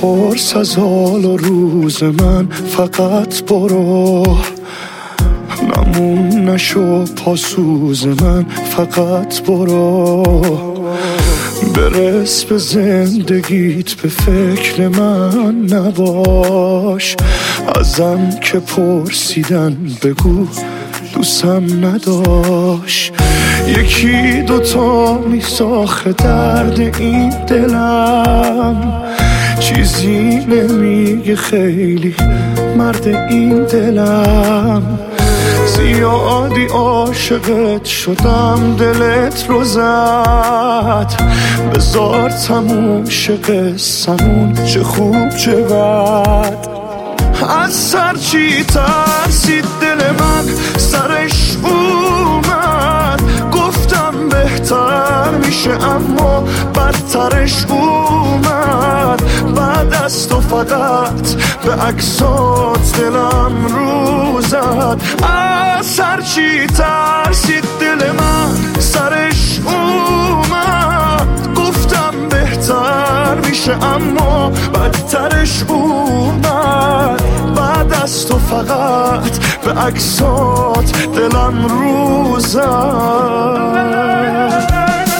نپرس از حال و روز من، فقط برو. نمون نشو پاسوز من، فقط برو. برس به زندگیت، به فکر من نباش. ازم که پرسیدن بگو دوستم نداشت. یکی دوتا میساخه درد این دلم، چیزی نمیگه خیلی مرد این دلم. زیادی عاشقت شدم دلت رو زد، بذار تموم شه قصه‌مون، چه خوب چه بد. از سرچی ترسید دل من، سرش اومد. گفتم بهتر میشه اما بدترش اومد. بعد از تو فقط به عکسات دلم رو زد. از سرچی ترسید دل من، سرش اومد. گفتم بهتر میشه اما بدترش اومد. بعد از تو فقط به عکسات دلم رو زد.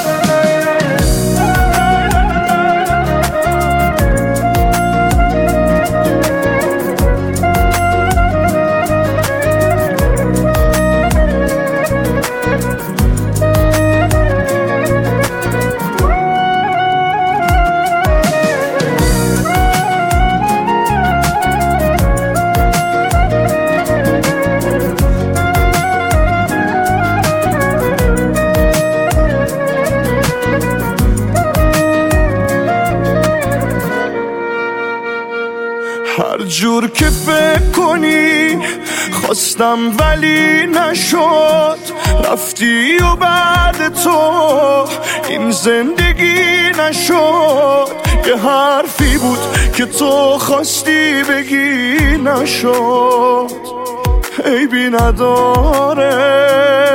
هر جور که فکر کنی خواستم ولی نشد. رفتی و بعد تو این زندگی نشد. یه حرفی بود که تو خواستی بگی نشد. عیبی نداره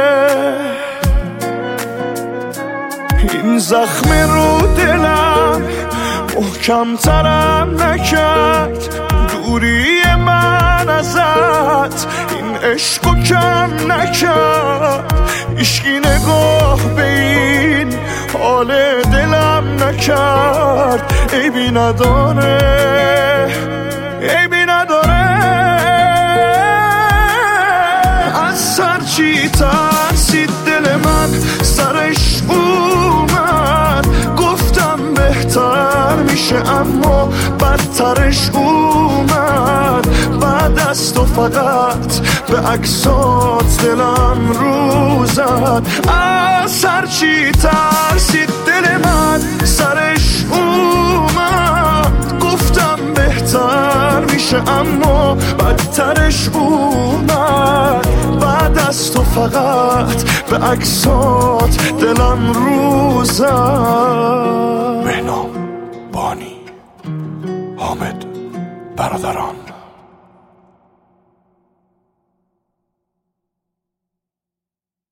این زخم رو دلم محکم ترم نکرد. دوری من ازت این عشقو کم نکرد. عشقی نگاه به این حال دلم نکرد. عیبی نداره، عیبی نداره. از سرچی ترسید دل من، سرش اومد. گفتم بهتر میشه اما بدترش اومد. بعد از تو فقط به عکسات دلم رو زد. از سرچی ترسید دل من، سرش اومد. گفتم بهتر میشه اما بدترش اومد. بعد از تو فقط به عکسات دلم رو زد. بهنام، بانی، حامد، برادران.